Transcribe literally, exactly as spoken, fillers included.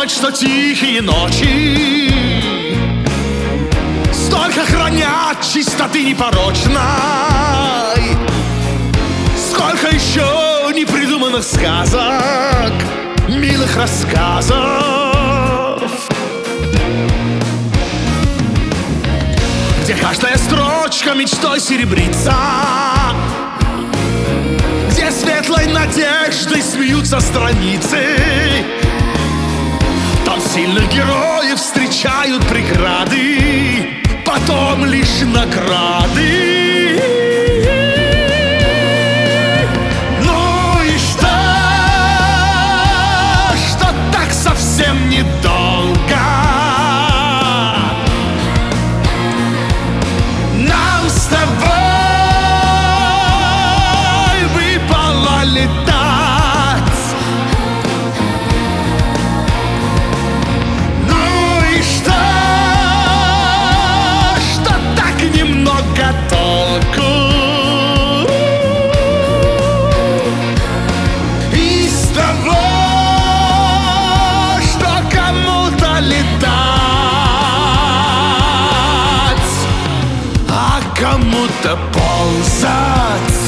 думать, что тихие ночи столько хранят чистоты непорочной. Сколько еще непридуманных сказок, милых рассказов, где каждая строчка мечтой серебрится, где светлой надеждой смеются страницы. Там сильных героев встречают преграды, потом лишь награды. Ну и что, что так совсем недолго нам с тобой выпало летать. Ну и что, что так немного толку из того, что кому-то летать, а кому-то ползать.